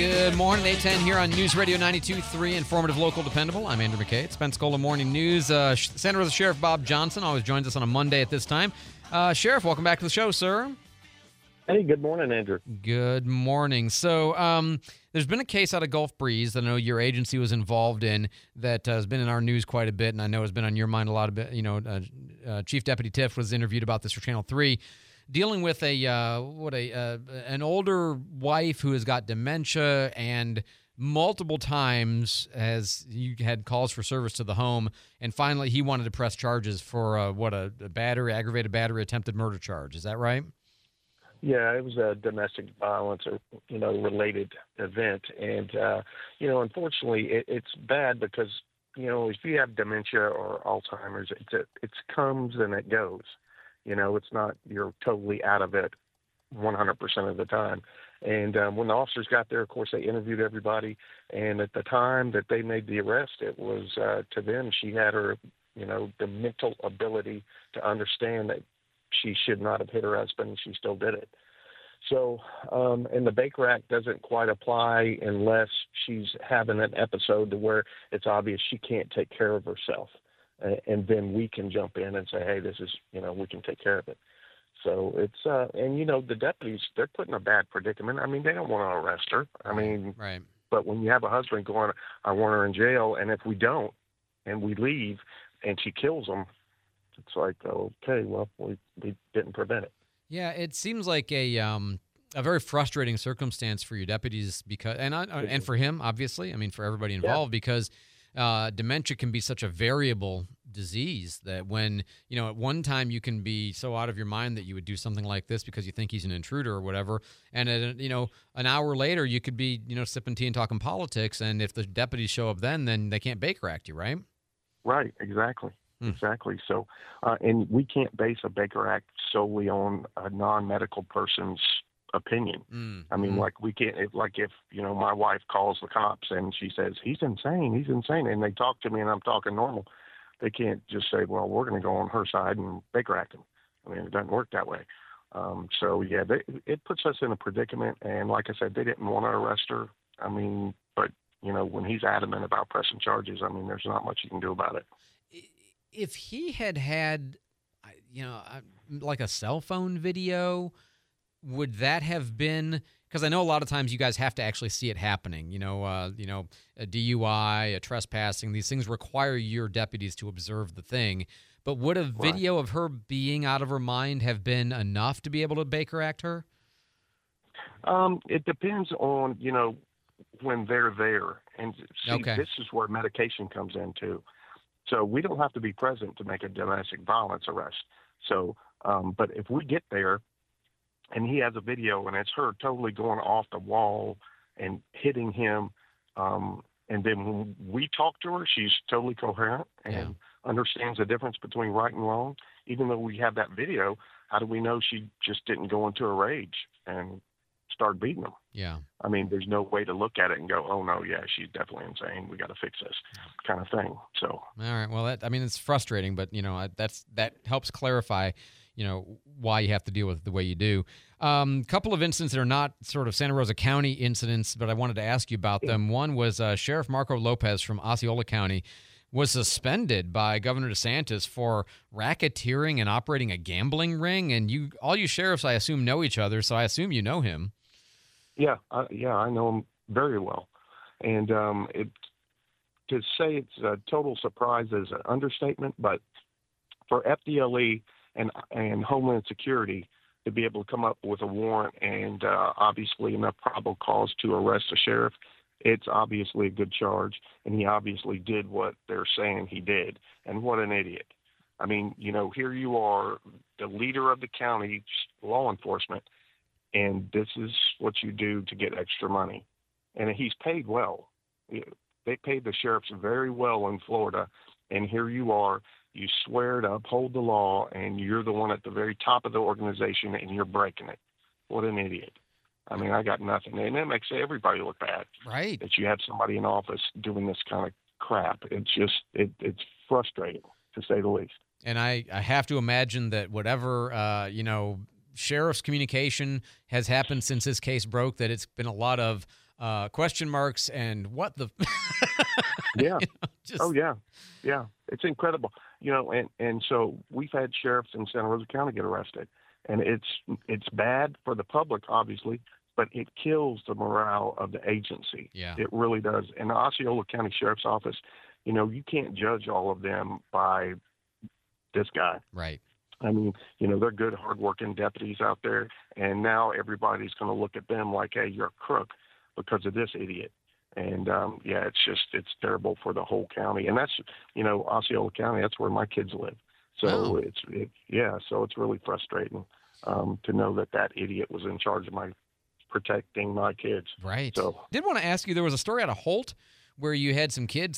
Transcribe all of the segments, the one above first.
Good morning, 810 here on News Radio 92.3, informative, local, dependable. I'm Andrew McKay. It's Pensacola Morning News. Santa Rosa Sheriff Bob Johnson always joins us on a Monday at this time. Sheriff, welcome back to the show, sir. Hey, good morning, Andrew. Good morning. So there's been a case out of Gulf Breeze that I know your agency was involved in that has been in our news quite a bit, and I know has been on your mind a lot of bit. Chief Deputy Tiff was interviewed about this for Channel 3. Dealing with an older wife who has got dementia, and multiple times you had calls for service to the home, and finally he wanted to press charges for a battery, aggravated battery, attempted murder charge. Is that right? Yeah, it was a domestic violence or related event, and unfortunately, it's bad because if you have dementia or Alzheimer's, it comes and it goes. It's not you're totally out of it 100% of the time. And when the officers got there, of course, they interviewed everybody. And at the time that they made the arrest, it was to them, she had her, the mental ability to understand that she should not have hit her husband, and she still did it. So, and the Baker Act doesn't quite apply unless she's having an episode to where it's obvious she can't take care of herself. And then we can jump in and say, hey, this is, we can take care of it. So it's, the deputies, they're put in a bad predicament. I mean, they don't want to arrest her. I mean, right. But when you have a husband going, I want her in jail, and if we don't, and we leave, and she kills him, it's like, okay, well, we didn't prevent it. Yeah, it seems like a very frustrating circumstance for your deputies because, and for him, obviously, I mean, for everybody involved, because dementia can be such a variable disease that when, at one time you can be so out of your mind that you would do something like this because you think he's an intruder or whatever. And, an hour later you could be, sipping tea and talking politics. And if the deputies show up then they can't Baker Act you, right? Right. Exactly. Exactly. So, and we can't base a Baker Act solely on a non-medical person's opinion. I mean, like we can't, if my wife calls the cops and she says, he's insane, and they talk to me and I'm talking normal, they can't just say, well, we're going to go on her side and Baker Act him. I mean, it doesn't work that way. It puts us in a predicament. And like I said, they didn't want to arrest her. I mean, but, when he's adamant about pressing charges, I mean, there's not much you can do about it. If he had, like a cell phone video, would that have been, because I know a lot of times you guys have to actually see it happening, a DUI, a trespassing, these things require your deputies to observe the thing. But would a video of her being out of her mind have been enough to be able to Baker Act her? It depends on, when they're there. And see, This is where medication comes in too. So we don't have to be present to make a domestic violence arrest. So, but if we get there and he has a video and it's her totally going off the wall and hitting him, and then when we talk to her, she's totally coherent and understands the difference between right and wrong. Even though we have that video, how do we know she just didn't go into a rage and start beating him? Yeah. I mean, there's no way to look at it and go, oh, no, yeah, she's definitely insane. We got to fix this kind of thing. So. All right. Well, it's frustrating, but, that helps clarify, why you have to deal with it the way you do. Couple of incidents that are not sort of Santa Rosa County incidents, but I wanted to ask you about them. One was Sheriff Marco Lopez from Osceola County was suspended by Governor DeSantis for racketeering and operating a gambling ring. And all you sheriffs, I assume, know each other, so I assume you know him. Yeah, I know him very well. And to say it's a total surprise is an understatement, but for FDLE and Homeland Security to be able to come up with a warrant and obviously enough probable cause to arrest a sheriff, it's obviously a good charge, and he obviously did what they're saying he did. And what an idiot. I mean, here you are, the leader of the county law enforcement, and this is what you do to get extra money. And he's paid well. They paid the sheriffs very well in Florida, and here you are, you swear to uphold the law, and you're the one at the very top of the organization, and you're breaking it. What an idiot. I mean, I got nothing. And that makes everybody look bad. Right. That you have somebody in office doing this kind of crap. It's just, it's frustrating, to say the least. And I have to imagine that whatever, sheriff's communication has happened since this case broke, that it's been a lot of question marks and what the Yeah. you know, just Oh yeah, yeah. It's incredible. And so we've had sheriffs in Santa Rosa County get arrested, and it's bad for the public, obviously, but it kills the morale of the agency. yeah, It really does. And the Osceola County Sheriff's Office, you can't judge all of them by this guy. right. I mean, they're good, hardworking deputies out there, and now everybody's going to look at them like, hey, you're a crook because of this idiot. And yeah, it's terrible for the whole county, and that's Osceola County. That's where my kids live. So Oh, so it's really frustrating to know that idiot was in charge of protecting my kids. right. So Did want to ask you, there was a story out of Holt where you had some kids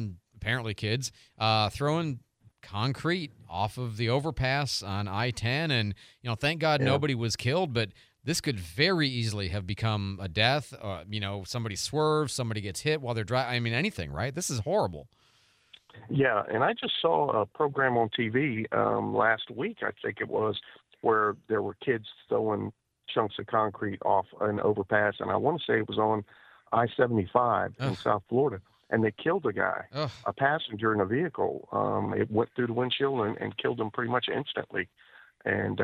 throwing concrete off of the overpass on I-10, and thank God yeah, nobody was killed, but this could very easily have become a death. Somebody swerves, somebody gets hit while they're driving. I mean, anything, right? This is horrible. yeah, and I just saw a program on TV last week, I think it was, where there were kids throwing chunks of concrete off an overpass, and I want to say it was on I-75 in Ugh, South Florida, and they killed a guy, ugh. a passenger in a vehicle. It went through the windshield and killed him pretty much instantly. And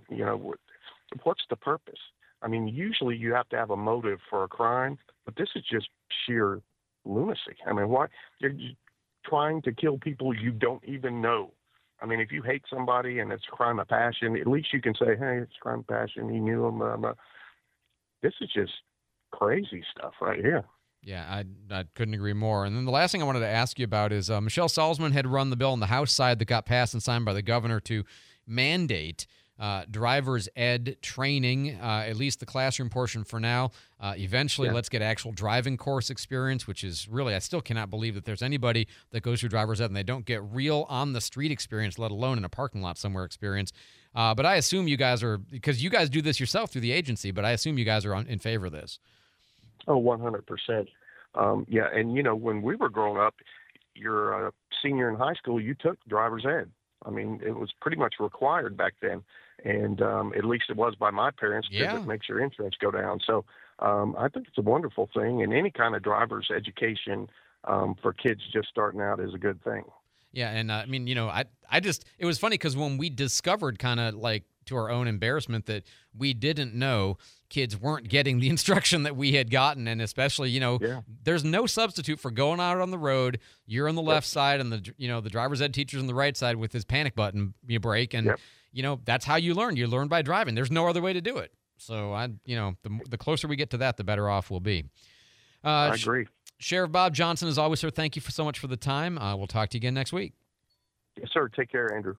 what's the purpose? I mean, usually you have to have a motive for a crime, but this is just sheer lunacy. I mean, why you're trying to kill people you don't even know? I mean, if you hate somebody and it's a crime of passion, at least you can say, "Hey, it's a crime of passion. He knew him." This is just crazy stuff right here. Yeah, I couldn't agree more. And then the last thing I wanted to ask you about is Michelle Salzman had run the bill on the House side that got passed and signed by the governor to mandate driver's ed training, at least the classroom portion for now. Eventually, Yeah. let's get actual driving course experience, which is really, I still cannot believe that there's anybody that goes through driver's ed and they don't get real on-the-street experience, let alone in a parking lot somewhere experience. But I assume you guys are, because you guys do this yourself through the agency, but I assume you guys are in favor of this. Oh, 100%. Yeah, and when we were growing up, you're a senior in high school, you took driver's ed. I mean, it was pretty much required back then, and at least it was by my parents because Yeah. it makes your insurance go down. So I think it's a wonderful thing, and any kind of driver's education for kids just starting out is a good thing. Yeah, and I mean, I just, it was funny because when we discovered, kind of like to our own embarrassment, that we didn't know kids weren't getting the instruction that we had gotten, and especially, Yeah. there's no substitute for going out on the road. You're on the left side, and the driver's ed teacher's on the right side with his panic button, you brake, and Yep. that's how you learn. You learn by driving. There's no other way to do it. So the closer we get to that, the better off we'll be. I agree. Sheriff Bob Johnson, as always, sir, thank you so much for the time. We'll talk to you again next week. Yes, sir. Take care, Andrew.